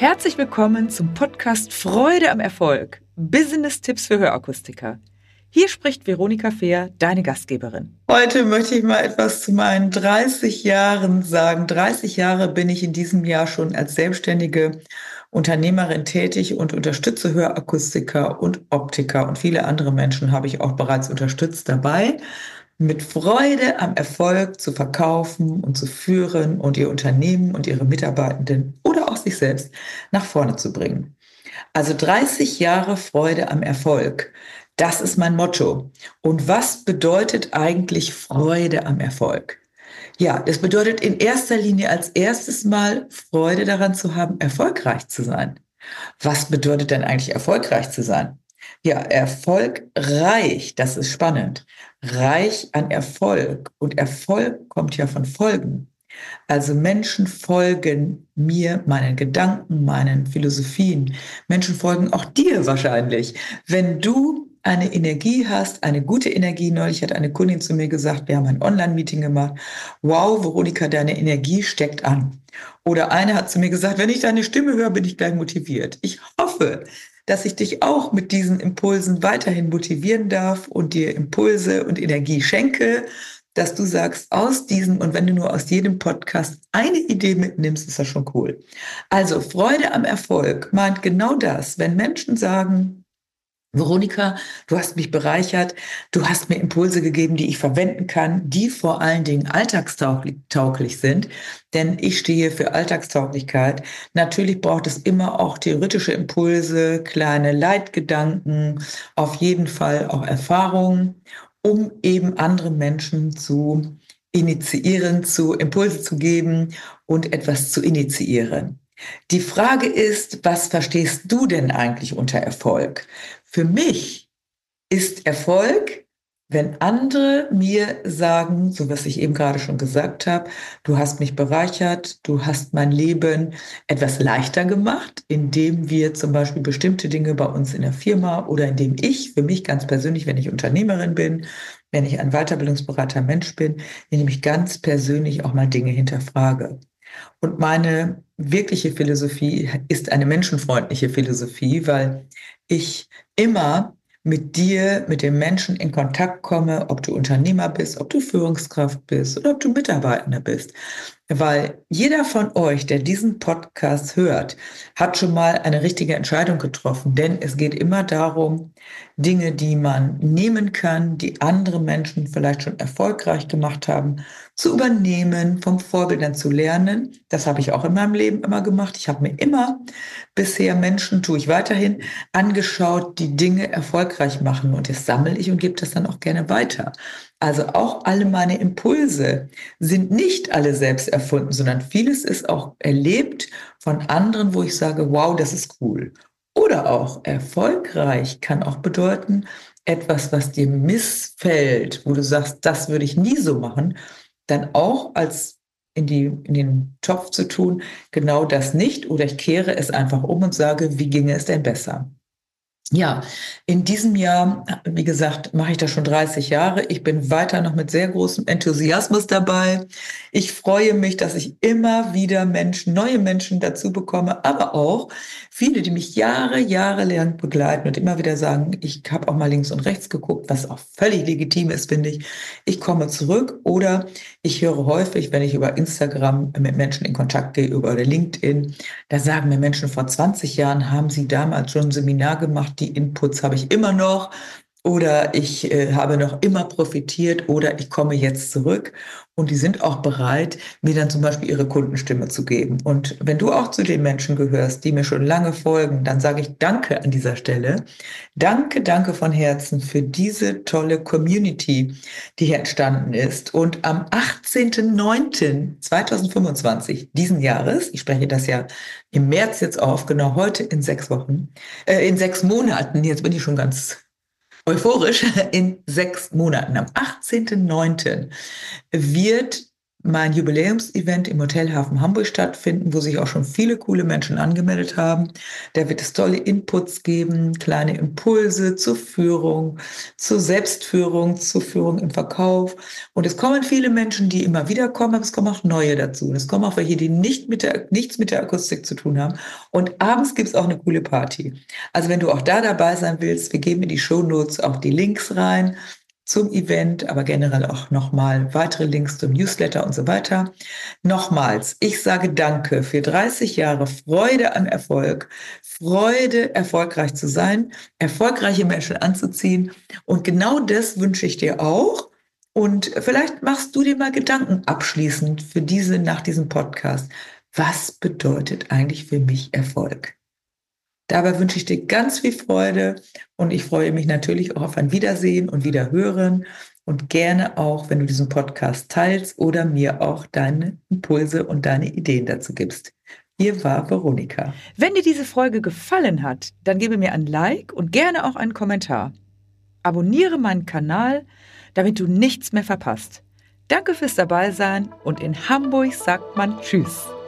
Herzlich willkommen zum Podcast Freude am Erfolg. Business-Tipps für Hörakustiker. Hier spricht Veronika Fehr, deine Gastgeberin. Heute möchte ich mal etwas zu meinen 30 Jahren sagen. 30 Jahre bin ich in diesem Jahr schon als selbstständige Unternehmerin tätig und unterstütze Hörakustiker und Optiker und viele andere Menschen habe ich auch bereits unterstützt dabei, mit Freude am Erfolg zu verkaufen und zu führen und ihr Unternehmen und ihre Mitarbeitenden oder auch sich selbst nach vorne zu bringen. Also 30 Jahre Freude am Erfolg. Das ist mein Motto. Und was bedeutet eigentlich Freude am Erfolg? Ja, das bedeutet in erster Linie als erstes Mal Freude daran zu haben, erfolgreich zu sein. Was bedeutet denn eigentlich erfolgreich zu sein? Ja, erfolgreich, das ist spannend. Reich an Erfolg. Und Erfolg kommt ja von Folgen. Also Menschen folgen mir, meinen Gedanken, meinen Philosophien. Menschen folgen auch dir wahrscheinlich. Wenn du eine Energie hast, eine gute Energie, neulich hat eine Kundin zu mir gesagt, wir haben ein Online-Meeting gemacht. Wow, Veronika, deine Energie steckt an. Oder eine hat zu mir gesagt, wenn ich deine Stimme höre, bin ich gleich motiviert. Ich hoffe, dass ich dich auch mit diesen Impulsen weiterhin motivieren darf und dir Impulse und Energie schenke, dass du sagst, aus diesem, und wenn du nur aus jedem Podcast eine Idee mitnimmst, ist das schon cool. Also Freude am Erfolg meint genau das, wenn Menschen sagen, Veronika, du hast mich bereichert, du hast mir Impulse gegeben, die ich verwenden kann, die vor allen Dingen alltagstauglich sind, denn ich stehe für Alltagstauglichkeit. Natürlich braucht es immer auch theoretische Impulse, kleine Leitgedanken, auf jeden Fall auch Erfahrungen, um eben andere Menschen zu initiieren, zu Impulse zu geben und etwas zu initiieren. Die Frage ist, was verstehst du denn eigentlich unter Erfolg? Für mich ist Erfolg, wenn andere mir sagen, so was ich eben gerade schon gesagt habe, du hast mich bereichert, du hast mein Leben etwas leichter gemacht, indem wir zum Beispiel bestimmte Dinge bei uns in der Firma oder indem ich, für mich ganz persönlich, wenn ich Unternehmerin bin, wenn ich ein Weiterbildungsberater Mensch bin, indem ich ganz persönlich auch mal Dinge hinterfrage. Und meine wirkliche Philosophie ist eine menschenfreundliche Philosophie, weil ich immer mit dir, mit den Menschen in Kontakt komme, ob du Unternehmer bist, ob du Führungskraft bist oder ob du Mitarbeitender bist. Weil jeder von euch, der diesen Podcast hört, hat schon mal eine richtige Entscheidung getroffen. Denn es geht immer darum, Dinge, die man nehmen kann, die andere Menschen vielleicht schon erfolgreich gemacht haben, zu übernehmen, vom Vorbildern zu lernen. Das habe ich auch in meinem Leben immer gemacht. Ich habe mir immer bisher Menschen, tue ich weiterhin, angeschaut, die Dinge erfolgreich machen. Und das sammle ich und gebe das dann auch gerne weiter. Also auch alle meine Impulse sind nicht alle selbst erfunden, sondern vieles ist auch erlebt von anderen, wo ich sage, wow, das ist cool. Oder auch erfolgreich kann auch bedeuten, etwas, was dir missfällt, wo du sagst, das würde ich nie so machen, dann auch als in den Topf zu tun, genau das nicht. Oder ich kehre es einfach um und sage, wie ginge es denn besser? Ja, in diesem Jahr, wie gesagt, mache ich das schon 30 Jahre. Ich bin weiter noch mit sehr großem Enthusiasmus dabei. Ich freue mich, dass ich immer wieder Menschen, neue Menschen dazu bekomme, aber auch viele, die mich jahrelang begleiten und immer wieder sagen, ich habe auch mal links und rechts geguckt, was auch völlig legitim ist, finde ich. Ich komme zurück oder ich höre häufig, wenn ich über Instagram mit Menschen in Kontakt gehe, über LinkedIn, da sagen mir Menschen, vor 20 Jahren haben sie damals schon ein Seminar gemacht, die Inputs habe ich immer noch oder ich habe noch immer profitiert oder ich komme jetzt zurück und die sind auch bereit, mir dann zum Beispiel ihre Kundenstimme zu geben. Und wenn du auch zu den Menschen gehörst, die mir schon lange folgen, dann sage ich danke an dieser Stelle. Danke, danke von Herzen für diese tolle Community, die hier entstanden ist. Und am 18.09.2025 diesen Jahres, ich spreche das ja im März jetzt auf, genau heute in 6 Wochen, in 6 Monaten, jetzt bin ich schon ganz euphorisch, in 6 Monaten, am 18.09. wird mein Jubiläumsevent im Hotelhafen Hamburg stattfinden, wo sich auch schon viele coole Menschen angemeldet haben. Da wird es tolle Inputs geben, kleine Impulse zur Führung, zur Selbstführung, zur Führung im Verkauf. Und es kommen viele Menschen, die immer wieder kommen, aber es kommen auch neue dazu. Und es kommen auch welche, die nichts mit der Akustik zu tun haben. Und abends gibt es auch eine coole Party. Also wenn du auch da dabei sein willst, wir geben in die Shownotes auch die Links rein zum Event, aber generell auch nochmal weitere Links zum Newsletter und so weiter. Nochmals, ich sage danke für 30 Jahre Freude am Erfolg, Freude, erfolgreich zu sein, erfolgreiche Menschen anzuziehen. Und genau das wünsche ich dir auch. Und vielleicht machst du dir mal Gedanken abschließend nach diesem Podcast. Was bedeutet eigentlich für mich Erfolg? Dabei wünsche ich dir ganz viel Freude und ich freue mich natürlich auch auf ein Wiedersehen und Wiederhören und gerne auch, wenn du diesen Podcast teilst oder mir auch deine Impulse und deine Ideen dazu gibst. Hier war Veronika. Wenn dir diese Folge gefallen hat, dann gebe mir ein Like und gerne auch einen Kommentar. Abonniere meinen Kanal, damit du nichts mehr verpasst. Danke fürs Dabeisein und in Hamburg sagt man Tschüss.